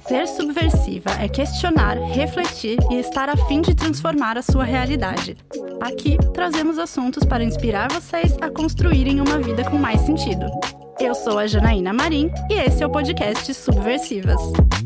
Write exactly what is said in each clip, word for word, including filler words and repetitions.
Ser subversiva é questionar, refletir e estar a fim de transformar a sua realidade. Aqui trazemos assuntos para inspirar vocês a construírem uma vida com mais sentido. Eu sou a Janaína Marim e esse é o podcast Subversivas.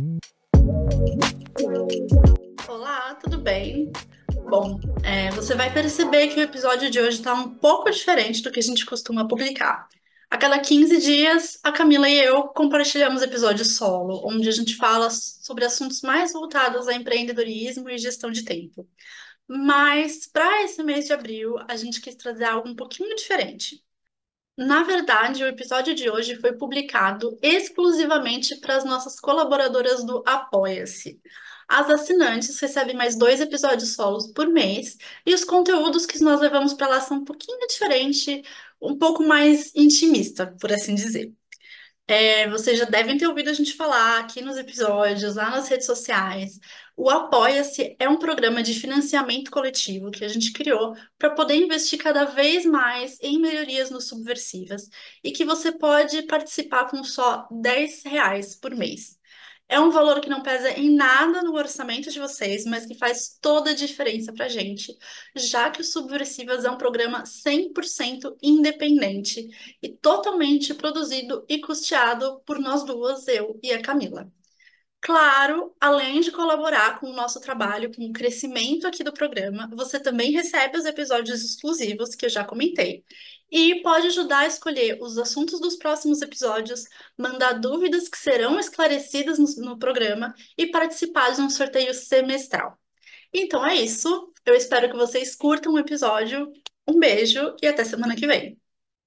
Olá, tudo bem? Bom, é, você vai perceber que o episódio de hoje está um pouco diferente do que a gente costuma publicar. A cada quinze dias, a Camila e eu compartilhamos episódios solo, onde a gente fala sobre assuntos mais voltados a empreendedorismo e gestão de tempo. Mas, para esse mês de abril, a gente quis trazer algo um pouquinho diferente. Na verdade, o episódio de hoje foi publicado exclusivamente para as nossas colaboradoras do Apoia-se. As assinantes recebem mais dois episódios solos por mês e os conteúdos que nós levamos para lá são um pouquinho diferente, um pouco mais intimista, por assim dizer. É, vocês já devem ter ouvido a gente falar aqui nos episódios, lá nas redes sociais. O Apoia-se é um programa de financiamento coletivo que a gente criou para poder investir cada vez mais em melhorias no Subversivas e que você pode participar com só dez reais por mês. É um valor que não pesa em nada no orçamento de vocês, mas que faz toda a diferença para a gente, já que o Subversivas é um programa cem por cento independente e totalmente produzido e custeado por nós duas, eu e a Camila. Claro, além de colaborar com o nosso trabalho, com o crescimento aqui do programa, você também recebe os episódios exclusivos que eu já comentei. E pode ajudar a escolher os assuntos dos próximos episódios, mandar dúvidas que serão esclarecidas no, no programa e participar de um sorteio semestral. Então é isso. Eu espero que vocês curtam o episódio. Um beijo e até semana que vem.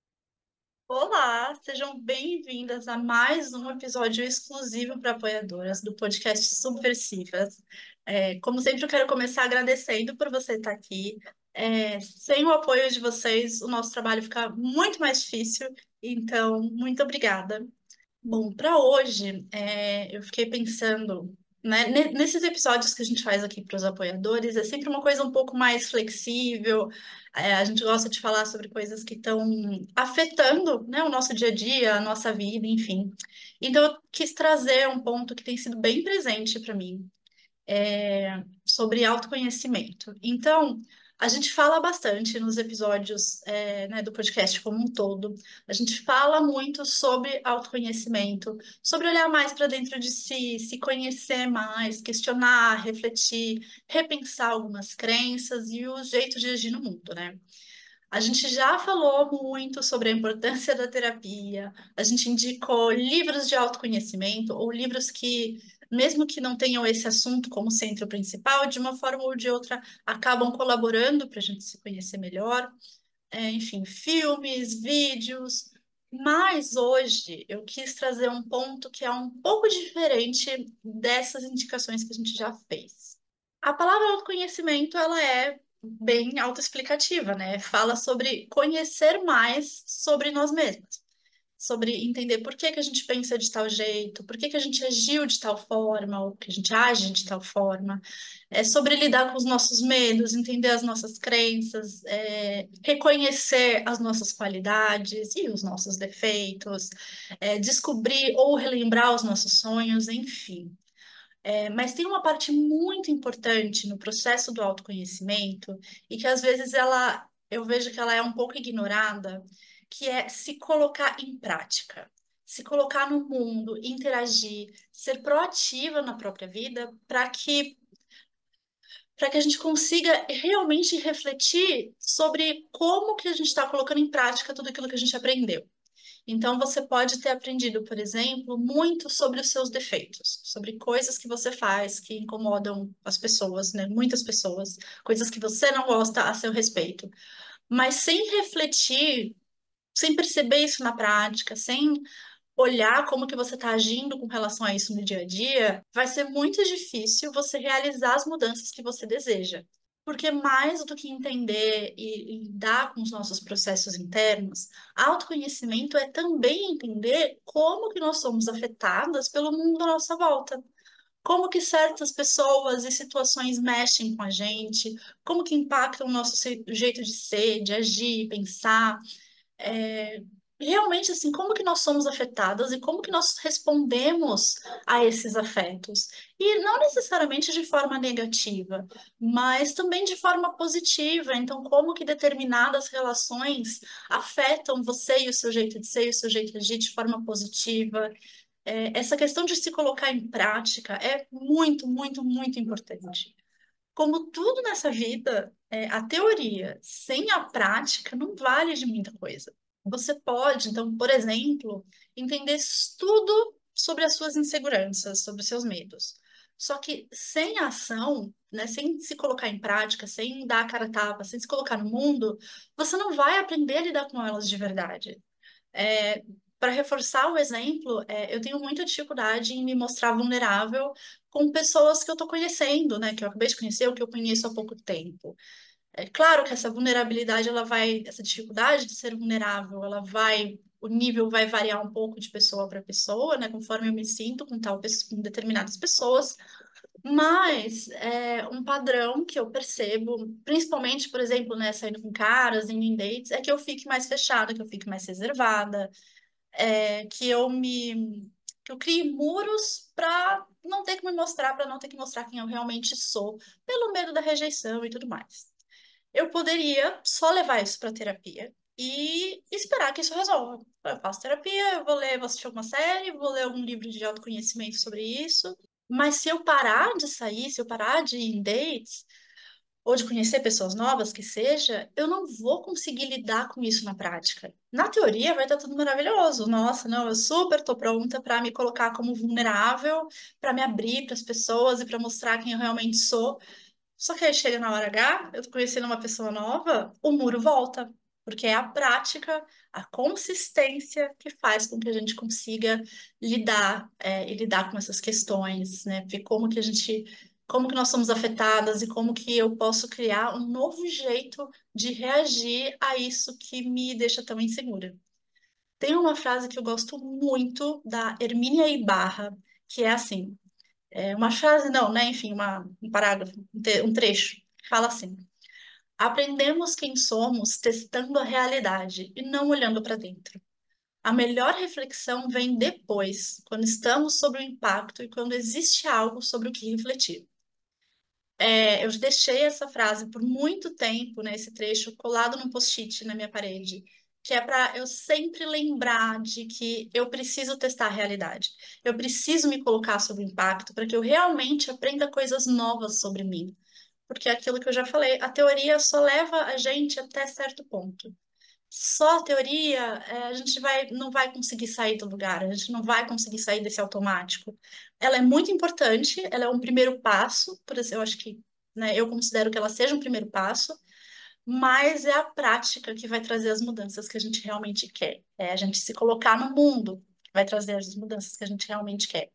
Olá, sejam bem-vindas a mais um episódio exclusivo para apoiadoras do podcast Subversivas. É, como sempre, eu quero começar agradecendo por você estar aqui. É, sem o apoio de vocês, o nosso trabalho fica muito mais difícil, então, muito obrigada. Bom, para hoje, é, eu fiquei pensando, né, ne- nesses episódios que a gente faz aqui para os apoiadores, é sempre uma coisa um pouco mais flexível. É, a gente gosta de falar sobre coisas que estão afetando, né, o nosso dia a dia, a nossa vida, enfim. Então, eu quis trazer um ponto que tem sido bem presente para mim, é, sobre autoconhecimento. Então, a gente fala bastante nos episódios, é, né, do podcast como um todo. A gente fala muito sobre autoconhecimento, sobre olhar mais para dentro de si, se conhecer mais, questionar, refletir, repensar algumas crenças e o jeito de agir no mundo, né? A gente já falou muito sobre a importância da terapia, a gente indicou livros de autoconhecimento ou livros que, mesmo que não tenham esse assunto como centro principal, de uma forma ou de outra acabam colaborando para a gente se conhecer melhor. É, enfim, filmes, vídeos. Mas hoje eu quis trazer um ponto que é um pouco diferente dessas indicações que a gente já fez. A palavra autoconhecimento, ela é bem autoexplicativa, né? Fala sobre conhecer mais sobre nós mesmos, sobre entender por que que a gente pensa de tal jeito, por que que a gente agiu de tal forma, ou que a gente age de tal forma. É sobre lidar com os nossos medos, entender as nossas crenças, é, reconhecer as nossas qualidades e os nossos defeitos, é, descobrir ou relembrar os nossos sonhos, enfim. É, mas tem uma parte muito importante no processo do autoconhecimento e que às vezes ela, eu vejo que ela é um pouco ignorada, que é se colocar em prática, se colocar no mundo, interagir, ser proativa na própria vida, para que para que a gente consiga realmente refletir sobre como que a gente está colocando em prática tudo aquilo que a gente aprendeu. Então, você pode ter aprendido, por exemplo, muito sobre os seus defeitos, sobre coisas que você faz que incomodam as pessoas, né? Muitas pessoas, coisas que você não gosta a seu respeito. Mas sem refletir, sem perceber isso na prática, sem olhar como que você está agindo com relação a isso no dia a dia, vai ser muito difícil você realizar as mudanças que você deseja. Porque mais do que entender e e lidar com os nossos processos internos, autoconhecimento é também entender como que nós somos afetadas pelo mundo à nossa volta. Como que certas pessoas e situações mexem com a gente, como que impactam o nosso se- jeito de ser, de agir, pensar. realmente, assim, como que nós somos afetadas e como que nós respondemos a esses afetos. E não necessariamente de forma negativa, mas também de forma positiva. Então, como que determinadas relações afetam você e o seu jeito de ser e o seu jeito de agir de forma positiva. É, essa questão de se colocar em prática é muito, muito, muito importante. Como tudo nessa vida, é, a teoria sem a prática não vale de muita coisa. Você pode, então, por exemplo, entender tudo sobre as suas inseguranças, sobre os seus medos. Só que sem ação, né, sem se colocar em prática, sem dar a cara a tapa, sem se colocar no mundo, você não vai aprender a lidar com elas de verdade. É, para reforçar o exemplo, é, eu tenho muita dificuldade em me mostrar vulnerável com pessoas que eu estou conhecendo, né? Que eu acabei de conhecer, ou que eu conheço há pouco tempo. É claro que essa vulnerabilidade, ela vai, essa dificuldade de ser vulnerável, ela vai, o nível vai variar um pouco de pessoa para pessoa, né? Conforme eu me sinto com tal, com determinadas pessoas. Mas é um padrão que eu percebo, principalmente, por exemplo, né, saindo com caras, indo em dates, é que eu fique mais fechada, que eu fique mais reservada, é, que eu me que eu crie muros para não ter que me mostrar, para não ter que mostrar quem eu realmente sou, pelo medo da rejeição e tudo mais. Eu poderia só levar isso para terapia e esperar que isso resolva. Eu faço terapia, eu vou ler, vou assistir uma série, vou ler algum livro de autoconhecimento sobre isso. Mas se eu parar de sair, se eu parar de ir em dates, ou de conhecer pessoas novas, que seja, eu não vou conseguir lidar com isso na prática. Na teoria vai estar tudo maravilhoso. Nossa, não, eu super estou pronta para me colocar como vulnerável, para me abrir para as pessoas e para mostrar quem eu realmente sou. Só que aí chega na hora H, eu tô conhecendo uma pessoa nova, o muro volta. Porque é a prática, a consistência que faz com que a gente consiga lidar, é, e lidar com essas questões, né? Ver como que a gente, como que nós somos afetadas e como que eu posso criar um novo jeito de reagir a isso que me deixa tão insegura. Tem uma frase que eu gosto muito da Hermínia Ibarra, que é assim, é uma frase, não, né? Enfim, uma, um parágrafo, um, te- um trecho, que fala assim: aprendemos quem somos testando a realidade e não olhando para dentro. A melhor reflexão vem depois, quando estamos sob o impacto e quando existe algo sobre o que refletir. É, eu deixei essa frase por muito tempo, né, esse trecho, colado num post-it na minha parede, que é para eu sempre lembrar de que eu preciso testar a realidade. Eu preciso me colocar sob o impacto para que eu realmente aprenda coisas novas sobre mim. Porque é aquilo que eu já falei, a teoria só leva a gente até certo ponto. Só a teoria, é, a gente vai, não vai conseguir sair do lugar, a gente não vai conseguir sair desse automático. Ela é muito importante, ela é um primeiro passo, por isso eu acho que, né, eu considero que ela seja um primeiro passo, mas é a prática que vai trazer as mudanças que a gente realmente quer. É a gente se colocar no mundo que vai trazer as mudanças que a gente realmente quer.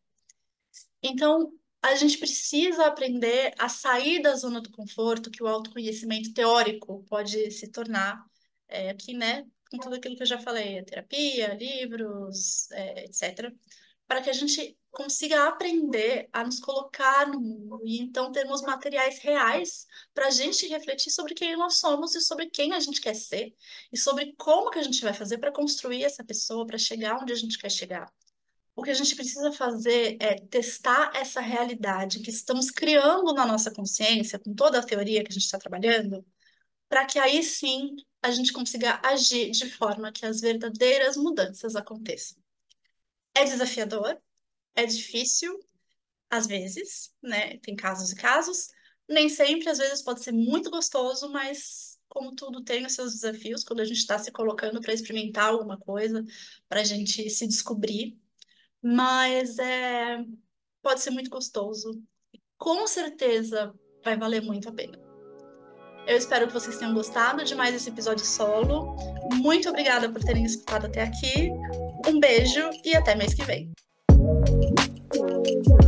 Então, a gente precisa aprender a sair da zona do conforto que o autoconhecimento teórico pode se tornar, é, aqui, né, com tudo aquilo que eu já falei, a terapia, livros, é, etcétera, para que a gente consiga aprender a nos colocar no mundo e então termos materiais reais para a gente refletir sobre quem nós somos e sobre quem a gente quer ser e sobre como que a gente vai fazer para construir essa pessoa, para chegar onde a gente quer chegar. O que a gente precisa fazer é testar essa realidade que estamos criando na nossa consciência, com toda a teoria que a gente está trabalhando, para que aí sim a gente consiga agir de forma que as verdadeiras mudanças aconteçam. É desafiador, é difícil, às vezes, né? Tem casos e casos. Nem sempre, às vezes pode ser muito gostoso, mas como tudo tem os seus desafios, quando a gente está se colocando para experimentar alguma coisa, para a gente se descobrir. Mas é, pode ser muito gostoso. Com certeza vai valer muito a pena. Eu espero que vocês tenham gostado de mais esse episódio solo. Muito obrigada por terem escutado até aqui. Um beijo e até mês que vem.